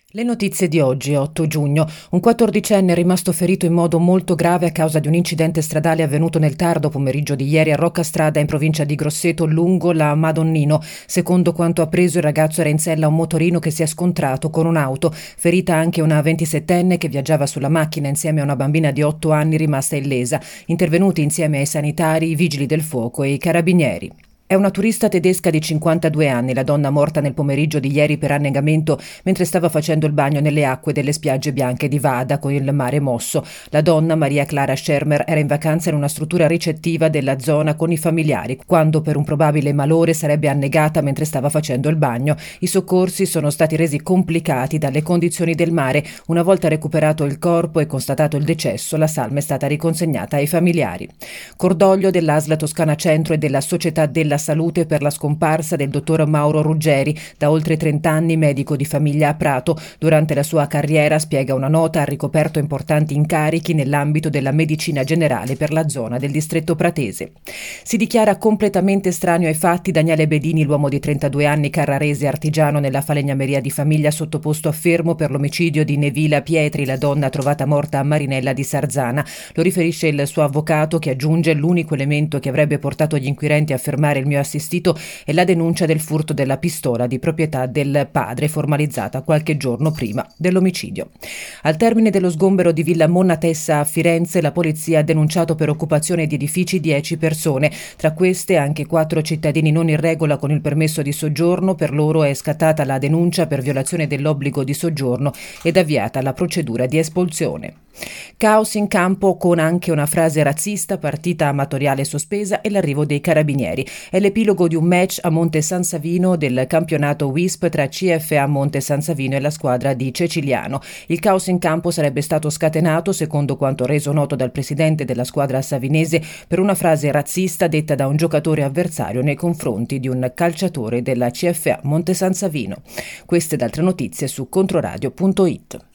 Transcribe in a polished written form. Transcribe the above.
Le notizie di oggi, 8 giugno. Un 14enne è rimasto ferito in modo molto grave a causa di un incidente stradale avvenuto nel tardo pomeriggio di ieri a Roccastrada in provincia di Grosseto lungo la Madonnino. Secondo quanto appreso, il ragazzo era in sella a un motorino che si è scontrato con un'auto. Ferita anche una 27enne che viaggiava sulla macchina insieme a una bambina di 8 anni rimasta illesa. Intervenuti insieme ai sanitari, i vigili del fuoco e i carabinieri. È una turista tedesca di 52 anni, la donna morta nel pomeriggio di ieri per annegamento mentre stava facendo il bagno nelle acque delle spiagge bianche di Vada con il mare mosso. La donna, Maria Clara Schermer, era in vacanza in una struttura ricettiva della zona con i familiari, quando per un probabile malore sarebbe annegata mentre stava facendo il bagno. I soccorsi sono stati resi complicati dalle condizioni del mare. Una volta recuperato il corpo e constatato il decesso, la salma è stata riconsegnata ai familiari. Cordoglio dell'ASL Toscana Centro e della Società della Salute per la scomparsa del dottor Mauro Ruggeri, da oltre 30 anni medico di famiglia a Prato. Durante la sua carriera, spiega una nota, ha ricoperto importanti incarichi nell'ambito della medicina generale per la zona del distretto pratese. Si dichiara completamente estraneo ai fatti Daniele Bedini, l'uomo di 32 anni carrarese artigiano nella falegnameria di famiglia sottoposto a fermo per l'omicidio di Nevila Pietri, la donna trovata morta a Marinella di Sarzana. Lo riferisce il suo avvocato, che aggiunge: l'unico elemento che avrebbe portato gli inquirenti a fermare il mio assistito è la denuncia del furto della pistola di proprietà del padre, formalizzata qualche giorno prima dell'omicidio. Al termine dello sgombero di Villa Monnatessa a Firenze, la polizia ha denunciato per occupazione di edifici 10 persone, tra queste anche 4 cittadini non in regola con il permesso di soggiorno. Per loro è scattata la denuncia per violazione dell'obbligo di soggiorno ed avviata la procedura di espulsione. Caos in campo con anche una frase razzista, partita amatoriale sospesa e l'arrivo dei carabinieri. È l'epilogo di un match a Monte San Savino del campionato WISP tra CFA Monte San Savino e la squadra di Ceciliano. Il caos in campo sarebbe stato scatenato, secondo quanto reso noto dal presidente della squadra savinese, per una frase razzista detta da un giocatore avversario nei confronti di un calciatore della CFA Monte San Savino. Queste ed altre notizie su controradio.it.